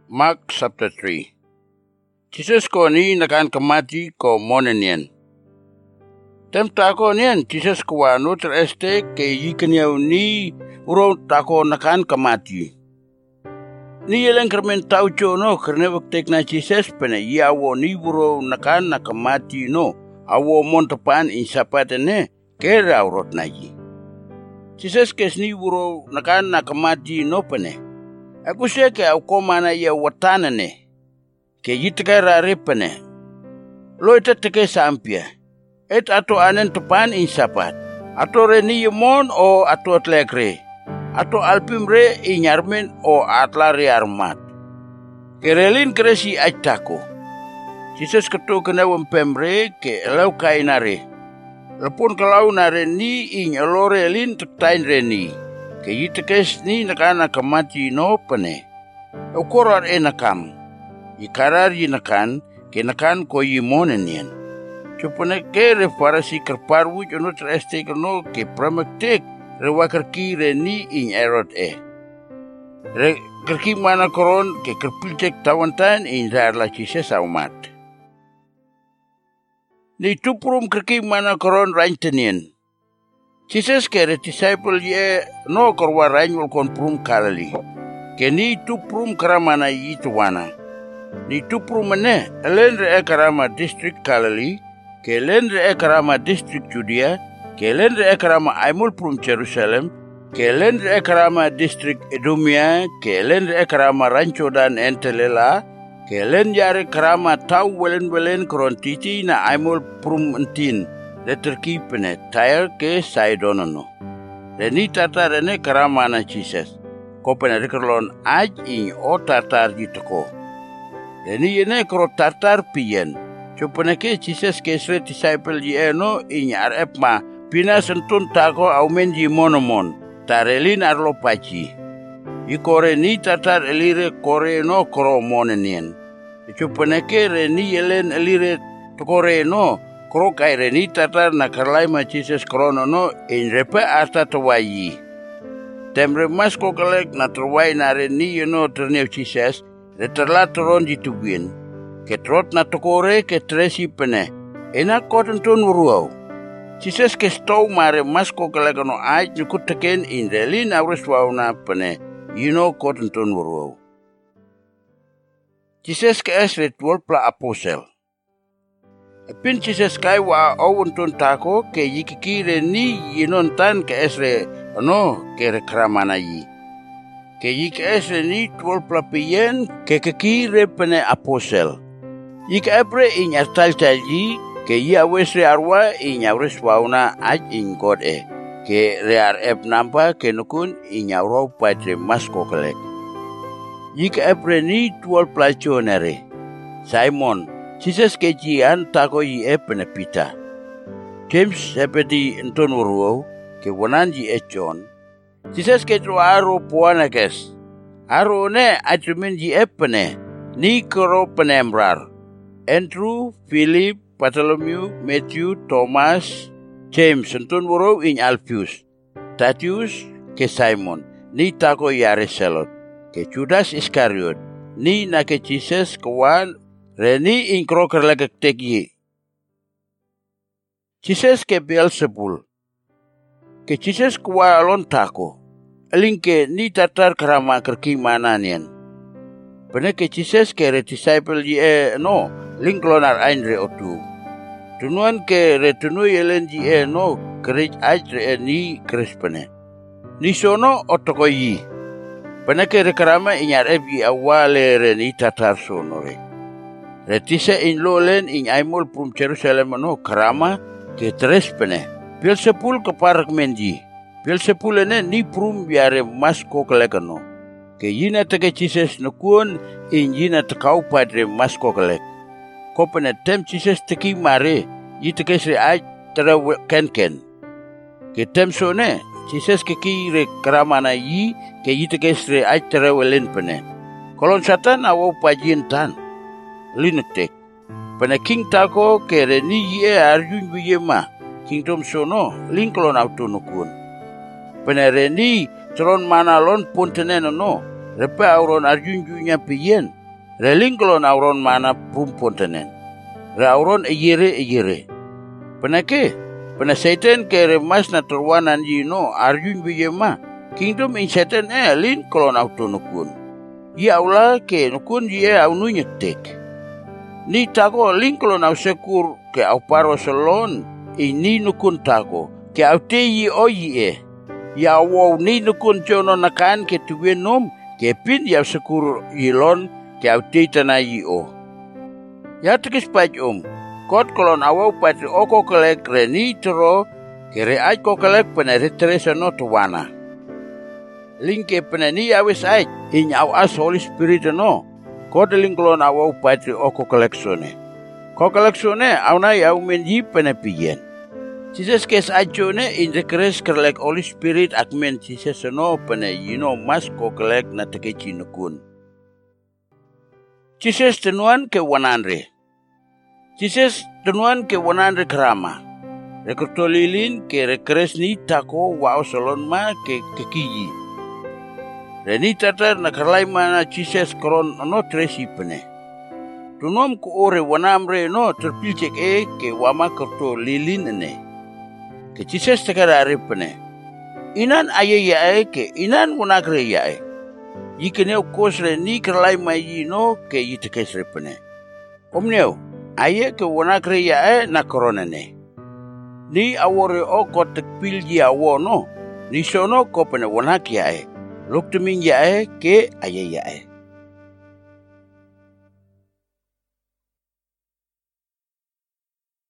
Mark chapter 3. Jesus ko ni nakan kamati ko monenien. Temta ko nian Jesus ko anu tereste ke yikaniau ni uro tako nakan kamati. Ni yeleng kermen tau no karena waktek na Jesus pene yawo ni uro nakan nakamati no awo montepan insapatene ke raurot naji. Jesus kes ni uro nakan nakamati no pene. Aku siya ke ako mana ya watana ne. Ke yitka raripane. Lo ita teke sampia. Et ato anen tepan insapat. Ato reni yemon o ato atlekre. Ato alpimre inyarmen o atlari armat. Kerelin kresi ajtako. Jesus ketu kena wempemre ke elau kainare. Lepun kalau nare ni inyolore lin tektain reni. Ke yitekes ni nakana kamati no pane. Ukorar enakam. Ikarar yinakan ke nakan ko yimonenien. Chupane ke refarasi kerparwu jono treste no ke pramaktek rewakerki reni in erot e. Re kerki mana koron ke kerpiltek tawantan in zarla chise saumat. Ni tuprum kerki mana koron rantenien. Jesus ke disciple ye no korwa ranyul kon prum kalali. Ke ni tu prum karamana yituwana. Ni tu prum ne elendre karama district kalali. Ke elendre karama district Judea. Ke elendre karama aimul prum Jerusalem. Ke elendre karama district Edumia. Ke elendre karama rancho dan entelela. Ke elendre karama tau welen korontiti na aimul prum entin. Leterki pene Tyre ke Sidonono. Reni tartar rene karamana Jesus. Ko pene rekerlon aj in o tartar jitoko. Reni yene kro tartar piyen. Chupene ke Jesus ke sre disciple yeno in arep ma pina sentun tako aumen ji monomon. Tarelin arlo pachi. Ikore ni tartar elire kore no kro monenien. Chupene ke reni yelen elire tokore no. Kro kai reni tatar na karlai ma Jesus krono no in repe arta tawayi. Temre mas ko kalek na terwai na reni no terneu Jesus reterla teron jitubuin. Ke trot na tokore ke tresi pene. Ena kotentun uruau. Jesus ke stou mare mas ko kalek no aj nyukut teken in relin aurus wauna pene. Yino kotentun uruau. Jesus ke es ritual pla aposel. Pin Jesus kai wa awuntun tako ke yikikire ni yinontan ke esre no ke rekramana yi. Ke yik esre ni 12 plapien ke kekire pene aposel. Yik ebre in astal taji ke ya wesre arwa in yawres wauna aj in god e. Ke rear ep nampa ke nukun in yawro padre masko kelek. Yik ebre ni 12 plachonere. Simon Jesus kejian tako yi epene Peter. James sepedi enton uruo ke wananji John. Jesus ketro aro puanakes. Aro ne atrumin ji epene ni koro penemrar. Andrew, Philip, Bartholomew, Matthew, Thomas, James enton uruo in Alpheus. Thaddeus ke Simon ni tako yare selot. Ke Judas Iscariot ni na ke Jesus kawan Reni in kroker lagak tegi. Jesus ke Beelzebul. Ke Jesus kuwa alon tako. Aling ke ni tatar karama kerki mananian. Pene ke Jesus ke re disciple ye no. Ling klonar ainre otu. Tunuan ke re tunu yelen ye no. Kerij ajre ni krispene. Ni sono otoko yi. Pene ke re karama inyar ebi awale re ni tatar sonore. Retisa in lolen in aimul prum Jerusalem no karama ke tres pene. Beelzebul ke parak menji. Beelzebul ene ni prum biare masko kelekano. Ke yina teke Jesus nukun in yina tekau padre masko kelek. Ko pene tem Jesus teki mare. Yi teke sri aj tera ken. Ke tem so ne. Jesus ke ki re karama na yi ke yi teke sri aj tera welen pene. Kolon satan awo pajin tan. Linetek. Pada king tako ke reni ye arjun biye ma. Kingdom sono linklon auto nukun. Pada reni tron manalon puntenen no. Repa auron arjunjunya piyen. Relingklon auron mana prumpontanen. Re auron eyere. Penake? Pena Satan ke remas na terwanan yino arjun biyema. Kingdom in Satan lin klon autonukun. Ya Allah ke nukun ye au nunyetek. Ni tago lin klon au sekur ke au paro salon. Ini nukun tago ke au teyi oyi Ya wow ni nukun jono nakan ke tuwenom ke pin ya sekur yilon ke au teyi tanai Ya tekis paj Kot kolon awau pati oko kelek reni tero kere aj ko kelek penere teresa no tuwana. Lingke peneni awis aj in aw as Holy Spirit no. Kot lingkolon awau pati oko kelek sone. Ko kelek sone aw na yaw menji penepiyen. Jesus kes ajone in the kres kelek Holy Spirit akmen Jesus no pene mas ko kelek na teke chinukun. Jesus tenuan ke 100. Jesus tenuan ke 100 grama. Rekrutolilin ke rekres ni tako wao salon ma ke kekiji. Reni tatar na karlai mana Jesus koron no tresi pene. Tunom ko ore wanamre no terpilcek ke wama kertolilin ene. Ke Jesus tekarare pene. Inan aye ke inan munagre yae. Yikene ukos reni karlai mai no ke yitekes repene. Omneo. Aye ke wanakre na koronane. Ni awore oko tekpil ji awono. Ni sono ko pene wanak yae. Luk teming yae ke aye yae.